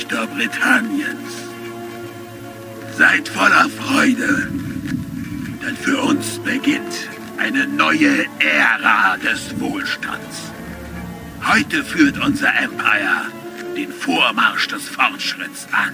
Züchter Britanniens. Seid voller Freude, denn für uns beginnt eine neue Ära des Wohlstands. Heute führt unser Empire den Vormarsch des Fortschritts an.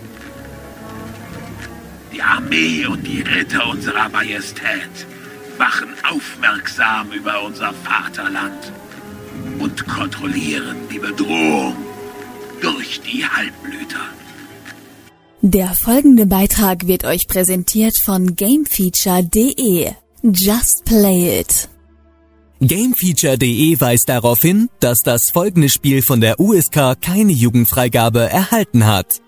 Die Armee und die Ritter unserer Majestät wachen aufmerksam über unser Vaterland und kontrollieren die Bedrohung durch die Halbblüter. Der folgende Beitrag wird euch präsentiert von Gamefeature.de. Just play it. Gamefeature.de weist darauf hin, dass das folgende Spiel von der USK keine Jugendfreigabe erhalten hat.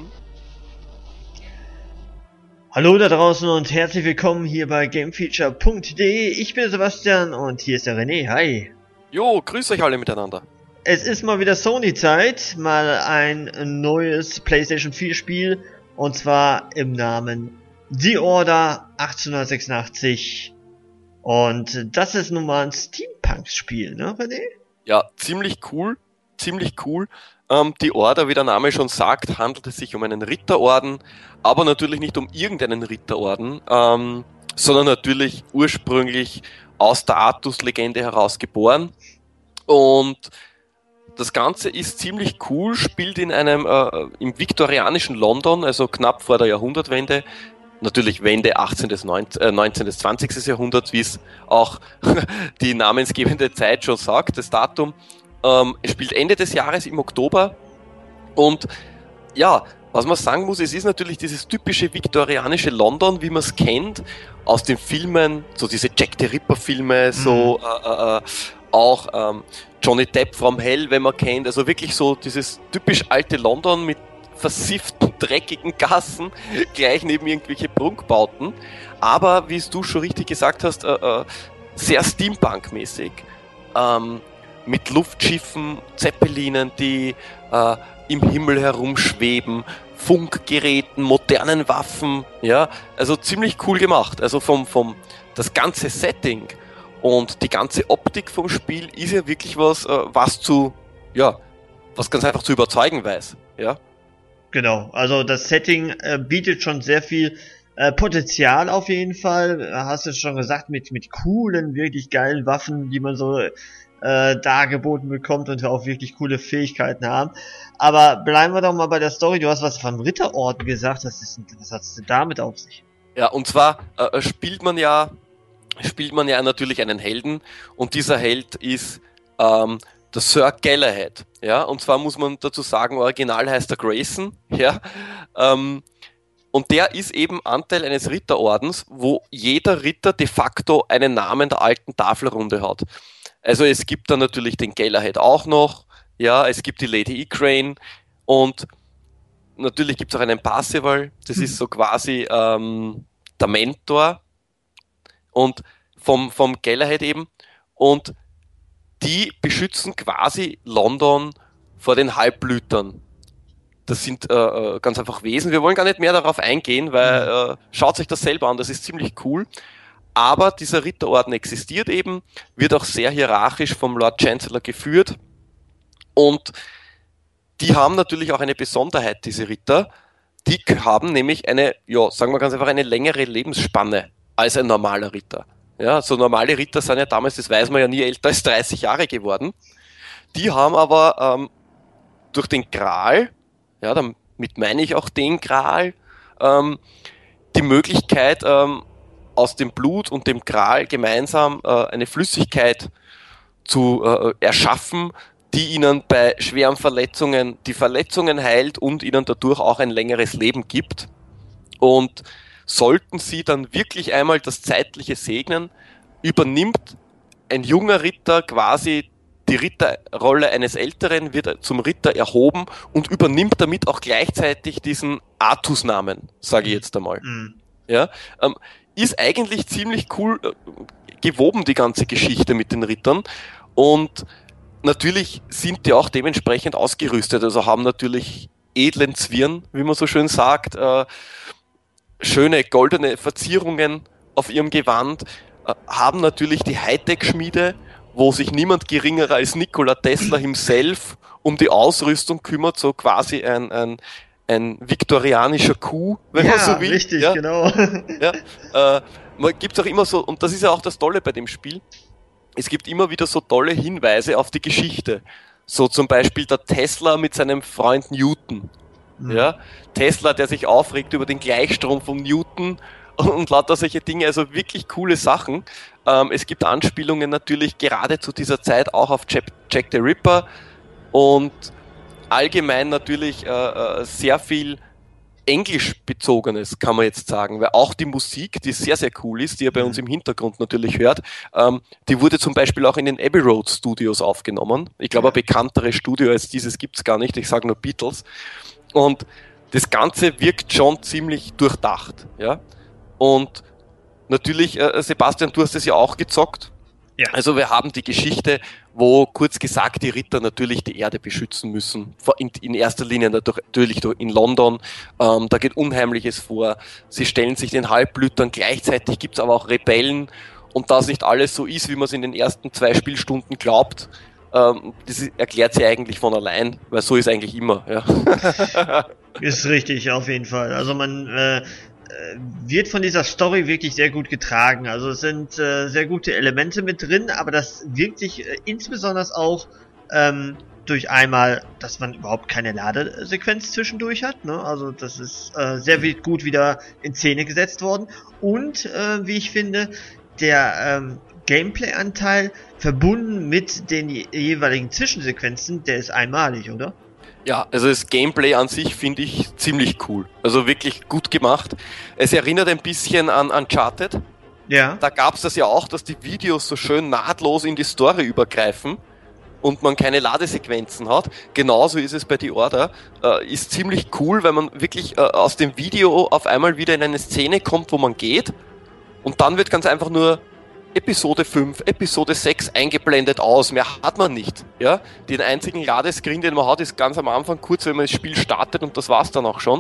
Hallo da draußen und herzlich willkommen hier bei Gamefeature.de. Ich bin Sebastian und hier ist der René. Hi. Jo, grüß euch alle miteinander. Es ist mal wieder Sony-Zeit, mal ein neues PlayStation 4 Spiel und zwar im Namen The Order 1886. Und das ist nun mal ein Steampunk-Spiel, ne René? Ja, ziemlich cool. Die Order, wie der Name schon sagt, handelt es sich um einen Ritterorden, aber natürlich nicht um irgendeinen Ritterorden, sondern natürlich ursprünglich aus der Artus-Legende heraus geboren. Und das Ganze ist ziemlich cool, spielt in einem im viktorianischen London, also knapp vor der Jahrhundertwende, natürlich Wende 18. des 19. des 20. Jahrhunderts, wie es auch die namensgebende Zeit schon sagt, das Datum. Es spielt Ende des Jahres im Oktober und ja, was man sagen muss, es ist natürlich dieses typische viktorianische London, wie man es kennt, aus den Filmen, so diese Jack the Ripper Filme, so auch Johnny Depp from Hell, wenn man kennt, also wirklich so dieses typisch alte London mit versifften, dreckigen Gassen, gleich neben irgendwelche Prunkbauten, aber wie es du schon richtig gesagt hast, sehr Steampunk-mäßig, mit Luftschiffen, Zeppelinen, die im Himmel herumschweben, Funkgeräten, modernen Waffen, ja, also ziemlich cool gemacht. Also das ganze Setting und die ganze Optik vom Spiel ist ja wirklich was ganz einfach zu überzeugen weiß, ja. Genau, also das Setting bietet schon sehr viel Potenzial auf jeden Fall. Hast du schon gesagt, mit coolen, wirklich geilen Waffen, die man so dargeboten bekommt und auch wirklich coole Fähigkeiten haben. Aber bleiben wir doch mal bei der Story. Du hast was von Ritterorden gesagt. Was hat es denn damit auf sich? Ja, und zwar spielt man ja natürlich einen Helden und dieser Held ist der Sir Galahad. Ja, und zwar muss man dazu sagen, original heißt er Grayson. Ja, und der ist eben Anteil eines Ritterordens, wo jeder Ritter de facto einen Namen der alten Tafelrunde hat. Also es gibt dann natürlich den Galahad auch noch, ja, es gibt die Lady Igraine und natürlich gibt es auch einen Parzival, das ist so quasi der Mentor und vom Galahad eben und die beschützen quasi London vor den Halbblütern. Das sind ganz einfach Wesen, wir wollen gar nicht mehr darauf eingehen, weil schaut euch das selber an, das ist ziemlich cool. Aber dieser Ritterorden existiert eben, wird auch sehr hierarchisch vom Lord Chancellor geführt und die haben natürlich auch eine Besonderheit, diese Ritter. Die haben nämlich sagen wir ganz einfach, eine längere Lebensspanne als ein normaler Ritter. Ja, so normale Ritter sind ja damals, das weiß man ja nie, älter als 30 Jahre geworden. Die haben aber durch den Gral, ja, damit meine ich auch den Gral, die Möglichkeit, aus dem Blut und dem Gral gemeinsam eine Flüssigkeit zu erschaffen, die ihnen bei schweren Verletzungen die Verletzungen heilt und ihnen dadurch auch ein längeres Leben gibt. Und sollten sie dann wirklich einmal das Zeitliche segnen, übernimmt ein junger Ritter quasi die Ritterrolle eines Älteren, wird zum Ritter erhoben und übernimmt damit auch gleichzeitig diesen Artus-Namen, sage ich jetzt einmal. Ja, ist eigentlich ziemlich cool gewoben, die ganze Geschichte mit den Rittern. Und natürlich sind die auch dementsprechend ausgerüstet, also haben natürlich edlen Zwirn, wie man so schön sagt, schöne goldene Verzierungen auf ihrem Gewand, haben natürlich die Hightech-Schmiede, wo sich niemand geringerer als Nikola Tesla himself um die Ausrüstung kümmert, so quasi ein viktorianischer Coup, wenn man so will. Richtig, ja, genau. Ja, man gibt auch immer so, und das ist ja auch das Tolle bei dem Spiel, es gibt immer wieder so tolle Hinweise auf die Geschichte. So zum Beispiel der Tesla mit seinem Freund Newton. Ja, Tesla, der sich aufregt über den Gleichstrom von Newton und lauter solche Dinge, also wirklich coole Sachen. Es gibt Anspielungen natürlich gerade zu dieser Zeit auch auf Jack the Ripper und allgemein natürlich sehr viel Englisch-bezogenes, kann man jetzt sagen, weil auch die Musik, die sehr, sehr cool ist, die ihr bei uns im Hintergrund natürlich hört, die wurde zum Beispiel auch in den Abbey Road Studios aufgenommen. Ich glaube, ein bekannteres Studio als dieses gibt's gar nicht, ich sage nur Beatles. Und das Ganze wirkt schon ziemlich durchdacht, ja. Und natürlich, Sebastian, du hast es ja auch gezockt. Ja. Also wir haben die Geschichte, wo kurz gesagt die Ritter natürlich die Erde beschützen müssen. In erster Linie natürlich in London. Da geht Unheimliches vor. Sie stellen sich den Halbblütern. Gleichzeitig gibt's aber auch Rebellen. Und da es nicht alles so ist, wie man es in den ersten 2 Spielstunden glaubt, das erklärt sich eigentlich von allein, weil so ist eigentlich immer. Ja. Ist richtig, auf jeden Fall. Also man wird von dieser Story wirklich sehr gut getragen. Also es sind sehr gute Elemente mit drin, aber das wirkt sich insbesondere auch durch einmal, dass man überhaupt keine Ladesequenz zwischendurch hat. Ne? Also das ist sehr gut wieder in Szene gesetzt worden. Und wie ich finde, der Gameplay-Anteil verbunden mit den jeweiligen Zwischensequenzen, der ist einmalig, oder? Ja, also das Gameplay an sich finde ich ziemlich cool. Also wirklich gut gemacht. Es erinnert ein bisschen an Uncharted. Ja. Da gab's das ja auch, dass die Videos so schön nahtlos in die Story übergreifen und man keine Ladesequenzen hat. Genauso ist es bei The Order. Ist ziemlich cool, weil man wirklich aus dem Video auf einmal wieder in eine Szene kommt, wo man geht und dann wird ganz einfach nur Episode 5, Episode 6 eingeblendet aus, mehr hat man nicht. Ja? Den einzigen Ladescreen, den man hat, ist ganz am Anfang kurz, wenn man das Spiel startet und das war's dann auch schon.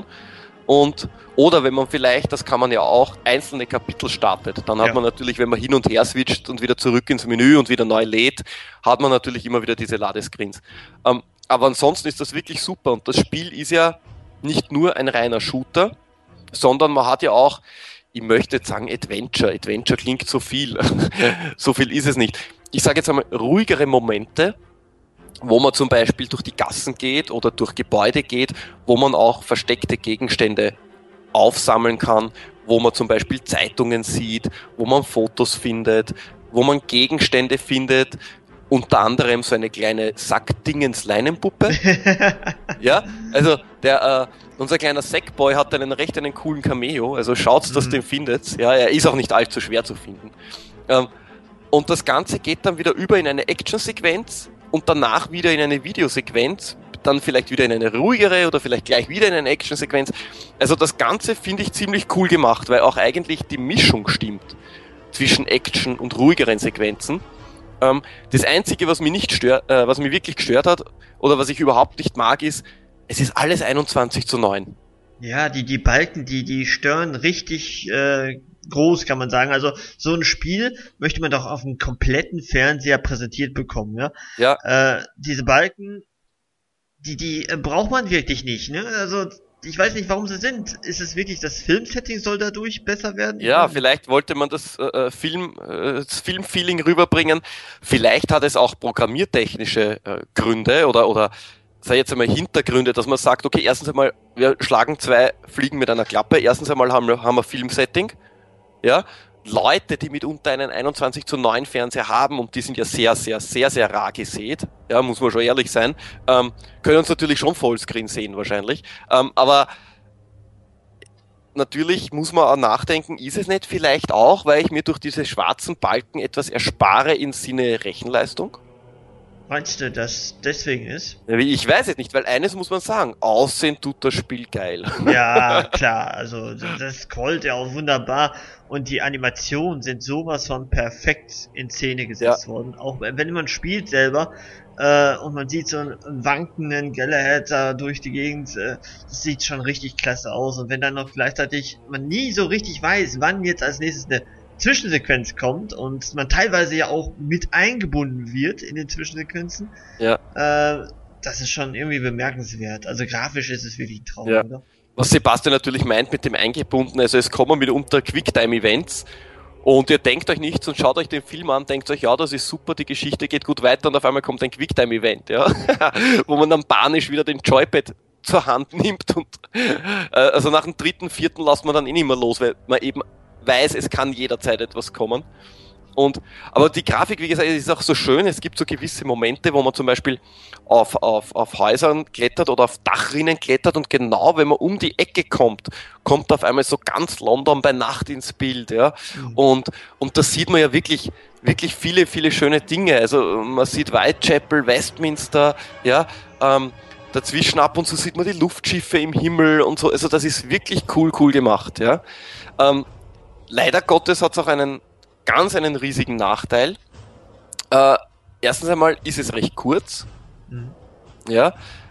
Oder wenn man vielleicht, das kann man ja auch, einzelne Kapitel startet, dann hat man natürlich, wenn man hin und her switcht und wieder zurück ins Menü und wieder neu lädt, hat man natürlich immer wieder diese Ladescreens. Aber ansonsten ist das wirklich super und das Spiel ist ja nicht nur ein reiner Shooter, sondern man hat ja auch, ich möchte jetzt sagen Adventure. Adventure klingt so viel. So viel ist es nicht. Ich sage jetzt einmal ruhigere Momente, wo man zum Beispiel durch die Gassen geht oder durch Gebäude geht, wo man auch versteckte Gegenstände aufsammeln kann, wo man zum Beispiel Zeitungen sieht, wo man Fotos findet, wo man Gegenstände findet, unter anderem so eine kleine Sackdingens-Leinenpuppe. Ja, also unser kleiner Sackboy hat einen coolen Cameo, also schaut's, dass den findet. Ja, er ist auch nicht allzu schwer zu finden. Und das Ganze geht dann wieder über in eine Action-Sequenz und danach wieder in eine Videosequenz, dann vielleicht wieder in eine ruhigere oder vielleicht gleich wieder in eine Action-Sequenz. Also das Ganze finde ich ziemlich cool gemacht, weil auch eigentlich die Mischung stimmt zwischen Action und ruhigeren Sequenzen. Das Einzige, was mich wirklich gestört hat oder was ich überhaupt nicht mag, ist, es ist alles 21:9. Ja, die Balken, die stören richtig groß, kann man sagen. Also so ein Spiel möchte man doch auf einem kompletten Fernseher präsentiert bekommen, ja. Ja. Diese Balken, die braucht man wirklich nicht, ne? Also ich weiß nicht, warum sie sind. Ist es wirklich, das Filmsetting soll dadurch besser werden? Ja, vielleicht wollte man das Filmfeeling rüberbringen. Vielleicht hat es auch programmiertechnische Gründe oder sei jetzt einmal Hintergründe, dass man sagt, okay, erstens einmal, wir schlagen 2 Fliegen mit einer Klappe. Erstens einmal haben wir Filmsetting. Ja, Leute, die mitunter einen 21:9 Fernseher haben, und die sind ja sehr, sehr, sehr, sehr rar gesät, ja, muss man schon ehrlich sein, können uns natürlich schon Vollscreen sehen wahrscheinlich, aber natürlich muss man auch nachdenken, ist es nicht vielleicht auch, weil ich mir durch diese schwarzen Balken etwas erspare im Sinne Rechenleistung? Meinst du, dass deswegen ist? Ich weiß es nicht, weil eines muss man sagen, aussehen tut das Spiel geil. Ja, klar, also das scrollt ja auch wunderbar und die Animationen sind sowas von perfekt in Szene gesetzt worden. Auch wenn man spielt selber und man sieht so einen wankenden Galahad da durch die Gegend, das sieht schon richtig klasse aus. Und wenn dann noch gleichzeitig man nie so richtig weiß, wann jetzt als nächstes eine Zwischensequenz kommt und man teilweise ja auch mit eingebunden wird in den Zwischensequenzen, das ist schon irgendwie bemerkenswert. Also grafisch ist es wirklich ein Traum, Ja. oder? Was Sebastian natürlich meint mit dem eingebunden, also es kommen mitunter Quicktime-Events und ihr denkt euch nichts und schaut euch den Film an, denkt euch, ja, das ist super, die Geschichte geht gut weiter und auf einmal kommt ein Quicktime-Event, ja, wo man dann panisch wieder den Joypad zur Hand nimmt und also nach dem 3., 4. lässt man dann nicht mehr los, weil man eben weiß, es kann jederzeit etwas kommen. Aber die Grafik, wie gesagt, ist auch so schön. Es gibt so gewisse Momente, wo man zum Beispiel auf Häusern klettert oder auf Dachrinnen klettert und genau, wenn man um die Ecke kommt auf einmal so ganz London bei Nacht ins Bild, ja. Und da sieht man ja wirklich viele, viele schöne Dinge. Also man sieht Whitechapel, Westminster, ja. Dazwischen ab und zu sieht man die Luftschiffe im Himmel und so. Also das ist wirklich cool gemacht, ja. Leider Gottes hat es auch einen riesigen Nachteil. Erstens einmal ist es recht kurz. Ja.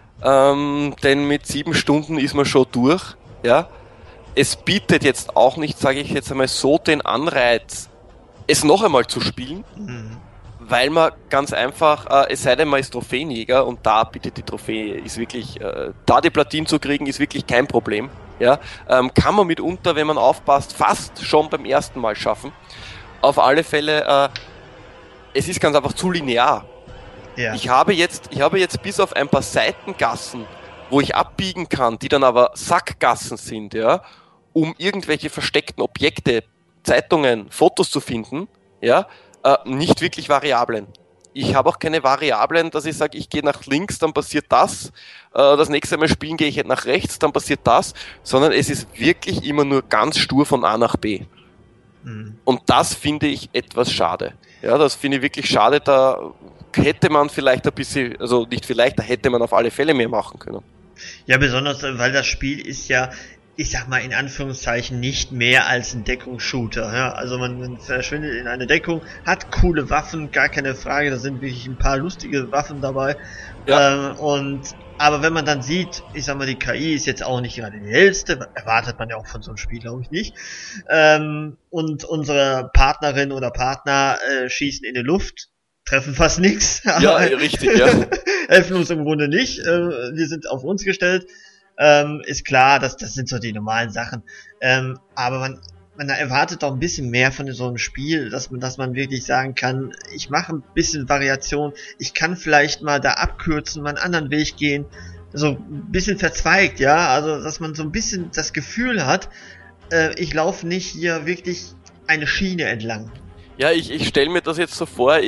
Denn mit 7 Stunden ist man schon durch. Ja. Es bietet jetzt auch nicht, sage ich jetzt einmal so, den Anreiz, es noch einmal zu spielen, weil man ganz einfach, es sei denn, man ist Trophäenjäger und da bietet die Trophäe, ist wirklich, da die Platinen zu kriegen, ist wirklich kein Problem. Ja. Kann man mitunter, wenn man aufpasst, fast schon beim ersten Mal schaffen. Auf alle Fälle, es ist ganz einfach zu linear. Ja. Ich habe jetzt bis auf ein paar Seitengassen, wo ich abbiegen kann, die dann aber Sackgassen sind, ja, um irgendwelche versteckten Objekte, Zeitungen, Fotos zu finden, ja, nicht wirklich Variablen. Ich habe auch keine Variablen, dass ich sage, ich gehe nach links, dann passiert das, das nächste Mal spielen gehe ich nach rechts, dann passiert das, sondern es ist wirklich immer nur ganz stur von A nach B. Und das finde ich etwas schade. Ja, das finde ich wirklich schade, da hätte man vielleicht ein bisschen, also nicht vielleicht, da hätte man auf alle Fälle mehr machen können. Ja, besonders, weil das Spiel ist ja, ich sag mal in Anführungszeichen, nicht mehr als ein Deckungsshooter. Ja? Also man verschwindet in eine Deckung, hat coole Waffen, gar keine Frage, da sind wirklich ein paar lustige Waffen dabei. Ja. Aber wenn man dann sieht, ich sag mal, die KI ist jetzt auch nicht gerade die hellste, erwartet man ja auch von so einem Spiel, glaube ich nicht. Und unsere Partnerin oder Partner schießen in die Luft, treffen fast nichts. Ja, richtig, ja. Helfen uns im Grunde nicht. Wir sind auf uns gestellt. Ist klar, das sind so die normalen Sachen. Aber man erwartet doch ein bisschen mehr von so einem Spiel, dass man wirklich sagen kann, ich mache ein bisschen Variation, ich kann vielleicht mal da abkürzen, mal einen anderen Weg gehen, so ein bisschen verzweigt, ja, also dass man so ein bisschen das Gefühl hat, ich laufe nicht hier wirklich eine Schiene entlang. Ja, ich stelle mir das jetzt so vor,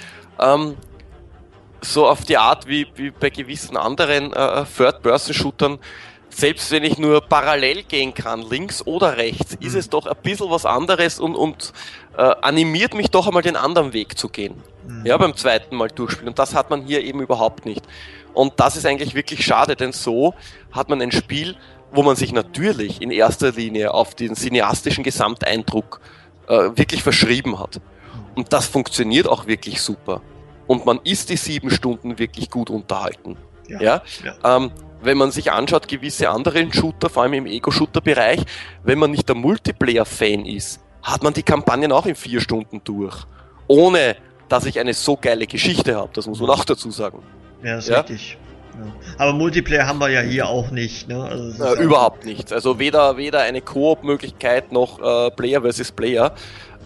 so auf die Art wie bei gewissen anderen Third-Person-Shootern, selbst wenn ich nur parallel gehen kann, links oder rechts, ist es doch ein bisschen was anderes und animiert mich doch einmal den anderen Weg zu gehen. Ja, beim zweiten Mal durchspielen. Und das hat man hier eben überhaupt nicht. Und das ist eigentlich wirklich schade, denn so hat man ein Spiel, wo man sich natürlich in erster Linie auf den cineastischen Gesamteindruck wirklich verschrieben hat. Und das funktioniert auch wirklich super. Und man ist die 7 Stunden wirklich gut unterhalten. Ja. Wenn man sich anschaut, gewisse anderen Shooter, vor allem im Ego-Shooter-Bereich, wenn man nicht der Multiplayer-Fan ist, hat man die Kampagnen auch in 4 Stunden durch. Ohne, dass ich eine so geile Geschichte habe. Das muss man auch dazu sagen. Ja, das ist richtig. Ja. Aber Multiplayer haben wir ja hier auch nicht, ne? Also überhaupt nichts. Also weder eine Koop-Möglichkeit noch Player versus Player.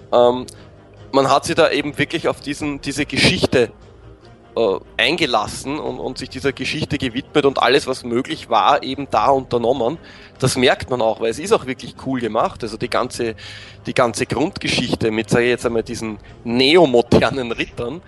Man hat sich da eben wirklich auf diese Geschichte eingelassen und sich dieser Geschichte gewidmet und alles, was möglich war, eben da unternommen. Das merkt man auch, weil es ist auch wirklich cool gemacht. Also die ganze Grundgeschichte mit, sage ich jetzt einmal, diesen neomodernen Rittern,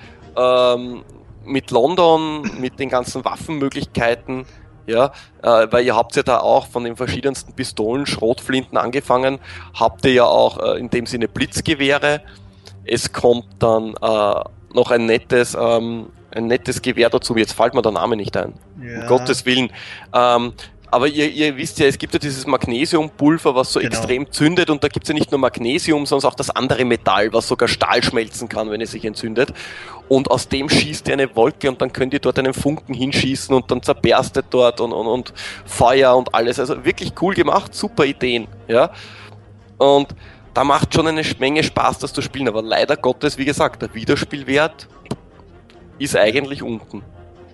mit London, mit den ganzen Waffenmöglichkeiten, ja, weil ihr habt ja da auch von den verschiedensten Pistolen, Schrotflinten angefangen, habt ihr ja auch in dem Sinne Blitzgewehre. Es kommt dann noch ein nettes Gewehr dazu, jetzt fällt mir der Name nicht ein. Ja. Um Gottes Willen. Aber ihr wisst ja, es gibt ja dieses Magnesiumpulver, was so extrem zündet, und da gibt es ja nicht nur Magnesium, sondern auch das andere Metall, was sogar Stahl schmelzen kann, wenn es sich entzündet. Und aus dem schießt ihr eine Wolke und dann könnt ihr dort einen Funken hinschießen und dann zerberstet dort und Feuer und alles. Also wirklich cool gemacht, super Ideen. Ja. Und da macht schon eine Menge Spaß, das zu spielen, aber leider Gottes, wie gesagt, der Wiederspielwert ist eigentlich unten.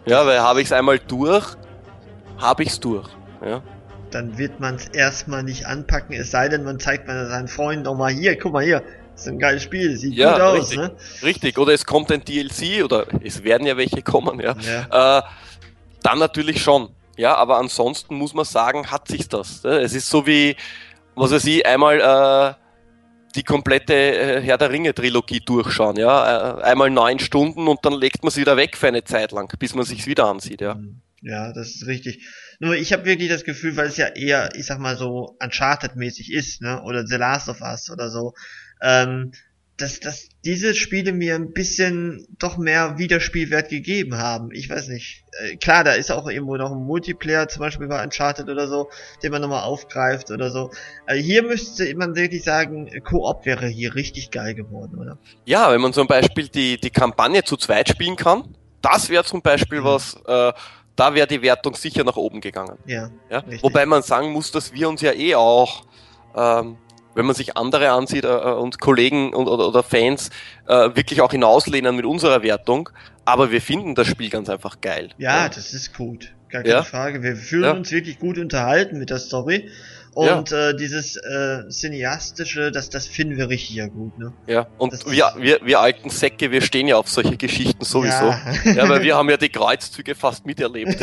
Ja, weil habe ich es einmal durch, habe ich es durch. Ja. Dann wird man es erstmal nicht anpacken, es sei denn, man zeigt mal seinen Freunden nochmal hier, guck mal hier, das ist ein geiles Spiel, sieht gut aus, richtig, ne? Richtig, oder es kommt ein DLC, oder es werden ja welche kommen, ja. Dann natürlich schon. Ja, aber ansonsten muss man sagen, hat sich das. Es ist so wie, was weiß ich, einmal die komplette Herr der Ringe-Trilogie durchschauen, ja. Einmal 9 Stunden und dann legt man sie wieder weg für eine Zeit lang, bis man sich's wieder ansieht, ja. Ja, das ist richtig. Nur ich habe wirklich das Gefühl, weil es ja eher, ich sag mal so, Uncharted-mäßig ist, ne? Oder The Last of Us oder so, dass diese Spiele mir ein bisschen doch mehr Wiederspielwert gegeben haben. Ich weiß nicht. Klar, da ist auch irgendwo noch ein Multiplayer, zum Beispiel bei Uncharted oder so, den man nochmal aufgreift oder so. Hier müsste man wirklich sagen, Koop wäre hier richtig geil geworden, oder? Ja, wenn man zum Beispiel die Kampagne zu zweit spielen kann, das wäre zum Beispiel was, da wäre die Wertung sicher nach oben gegangen. Ja. Wobei man sagen muss, dass wir uns ja auch, wenn man sich andere ansieht und Kollegen oder Fans wirklich auch hinauslehnen mit unserer Wertung, aber wir finden das Spiel ganz einfach geil. Ja, das ist gut, gar keine Frage. Wir fühlen uns wirklich gut unterhalten mit der Story und dieses Cineastische, das finden wir richtig ja gut, ne? Ja, und wir alten Säcke, wir stehen ja auf solche Geschichten sowieso. Ja, weil wir haben ja die Kreuzzüge fast miterlebt.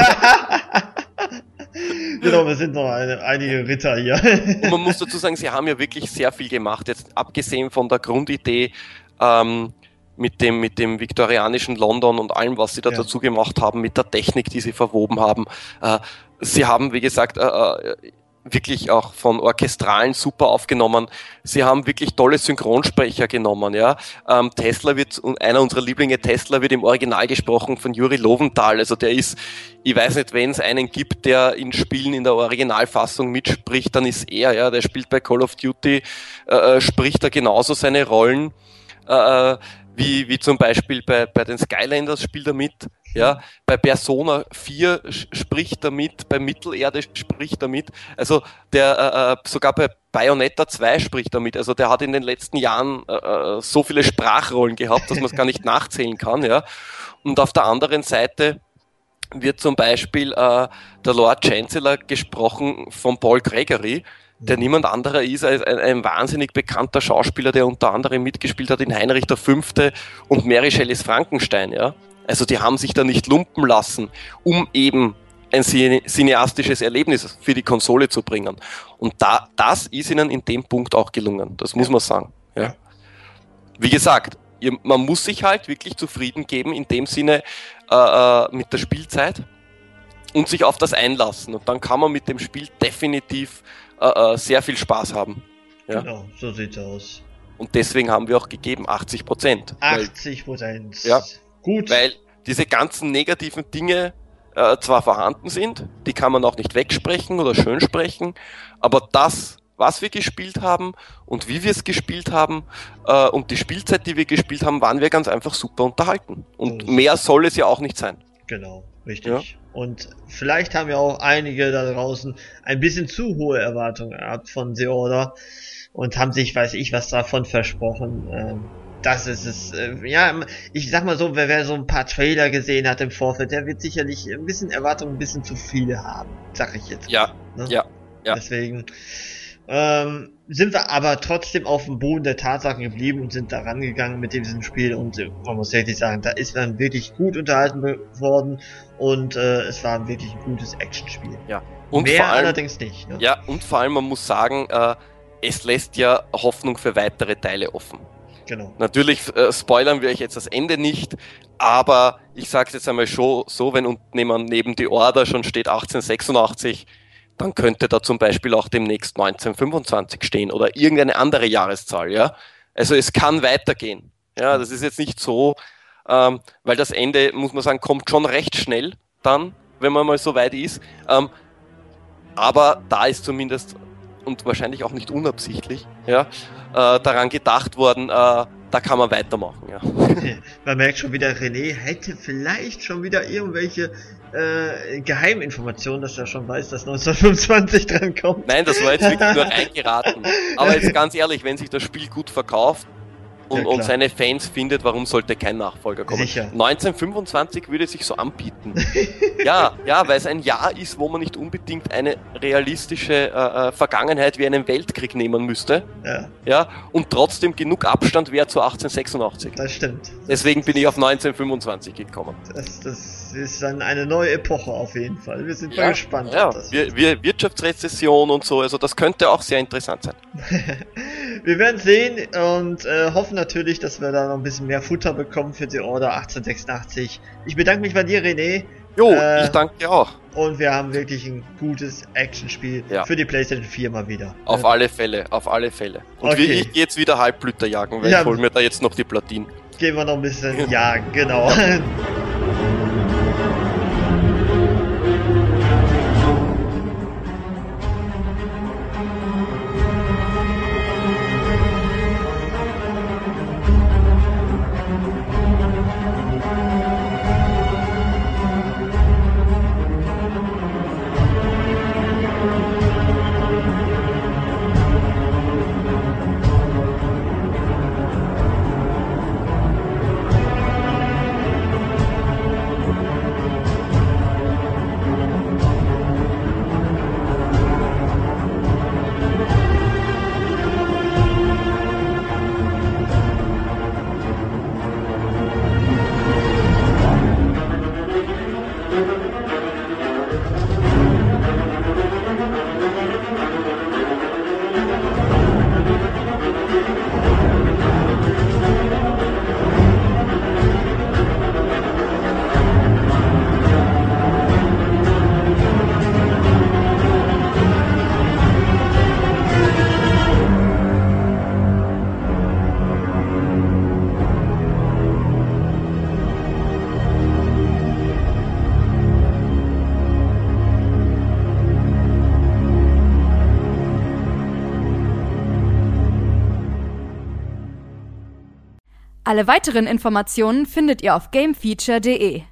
Genau, wir sind noch einige Ritter hier. Und man muss dazu sagen, sie haben ja wirklich sehr viel gemacht. Jetzt abgesehen von der Grundidee mit dem viktorianischen London und allem, was sie da dazu gemacht haben, mit der Technik, die sie verwoben haben. Sie haben, wie gesagt, wirklich auch von Orchestralen super aufgenommen. Sie haben wirklich tolle Synchronsprecher genommen, ja. Tesla einer unserer Lieblinge, Tesla wird im Original gesprochen von Juri Lowenthal. Also der ist, ich weiß nicht, wenn es einen gibt, der in Spielen in der Originalfassung mitspricht, dann ist er, ja. Der spielt bei Call of Duty, spricht er genauso seine Rollen, wie zum Beispiel bei den Skylanders spielt er mit, ja, bei Persona 4 spricht er mit, bei Mittelerde spricht er mit, also der sogar bei Bayonetta 2 spricht er mit, also der hat in den letzten Jahren so viele Sprachrollen gehabt, dass man es gar nicht nachzählen kann, ja. Und auf der anderen Seite wird zum Beispiel der Lord Chancellor gesprochen von Paul Gregory, der niemand anderer ist als ein wahnsinnig bekannter Schauspieler, der unter anderem mitgespielt hat in Heinrich V. und Mary Shelleys Frankenstein, ja. Also die haben sich da nicht lumpen lassen, um eben ein cineastisches Erlebnis für die Konsole zu bringen. Und das ist ihnen in dem Punkt auch gelungen, das muss man sagen, ja. Wie gesagt, man muss sich halt wirklich zufrieden geben in dem Sinne mit der Spielzeit und sich auf das einlassen. Und dann kann man mit dem Spiel definitiv sehr viel Spaß haben. Ja? Genau, so sieht's aus. Und deswegen haben wir auch gegeben 80%. 80%. Ja, gut. Weil diese ganzen negativen Dinge zwar vorhanden sind, die kann man auch nicht wegsprechen oder schön sprechen, aber das, was wir gespielt haben und wie wir es gespielt haben und die Spielzeit, die wir gespielt haben, waren wir ganz einfach super unterhalten. Und mehr soll es ja auch nicht sein. Genau, richtig. Ja? Und vielleicht haben ja auch einige da draußen ein bisschen zu hohe Erwartungen gehabt von The Order und haben sich, weiß ich was, davon versprochen. Das ist es. Ja, ich sag mal so, wer so ein paar Trailer gesehen hat im Vorfeld, der wird sicherlich ein bisschen Erwartungen, ein bisschen zu viele haben, sag ich jetzt. Ja, ne? Ja. Deswegen sind wir aber trotzdem auf dem Boden der Tatsachen geblieben und sind da rangegangen mit diesem Spiel und man muss wirklich sagen, da ist man wirklich gut unterhalten worden und es war wirklich ein gutes Actionspiel. Ja. Und mehr allerdings nicht. Ne? Ja, und vor allem man muss sagen, es lässt ja Hoffnung für weitere Teile offen. Genau. Natürlich spoilern wir euch jetzt das Ende nicht, aber ich sag's jetzt einmal schon so, wenn neben die Order schon steht 1886, dann könnte da zum Beispiel auch demnächst 1925 stehen oder irgendeine andere Jahreszahl, ja. Also es kann weitergehen. Ja, das ist jetzt nicht so, weil das Ende, muss man sagen, kommt schon recht schnell dann, wenn man mal so weit ist. Aber da ist zumindest, und wahrscheinlich auch nicht unabsichtlich, ja, daran gedacht worden, da kann man weitermachen, ja. Man merkt schon wieder, René hätte vielleicht schon wieder irgendwelche Geheiminformationen, dass er schon weiß, dass 1925 dran kommt. Nein, das war jetzt wirklich nur reingeraten. Aber jetzt ganz ehrlich, wenn sich das Spiel gut verkauft und seine Fans findet, warum sollte kein Nachfolger kommen? Sicher. 1925 würde sich so anbieten. ja, weil es ein Jahr ist, wo man nicht unbedingt eine realistische Vergangenheit wie einen Weltkrieg nehmen müsste. Ja, und trotzdem genug Abstand wäre zu 1886. Das stimmt. Deswegen bin ich auf 1925 gekommen. Das ist dann eine neue Epoche auf jeden Fall. Wir sind mal gespannt. Ja, Wirtschaftsrezession und so, also das könnte auch sehr interessant sein. Wir werden sehen und hoffen natürlich, dass wir da noch ein bisschen mehr Futter bekommen für die Order 1886. Ich bedanke mich bei dir, René. Jo, ich danke dir auch. Und wir haben wirklich ein gutes Actionspiel für die PlayStation 4 mal wieder. Auf alle Fälle. Und okay. ich gehe jetzt wieder Halbblüter jagen, weil ich hol mir da jetzt noch die Platinen. Gehen wir noch ein bisschen jagen, genau. Alle weiteren Informationen findet ihr auf gamefeature.de.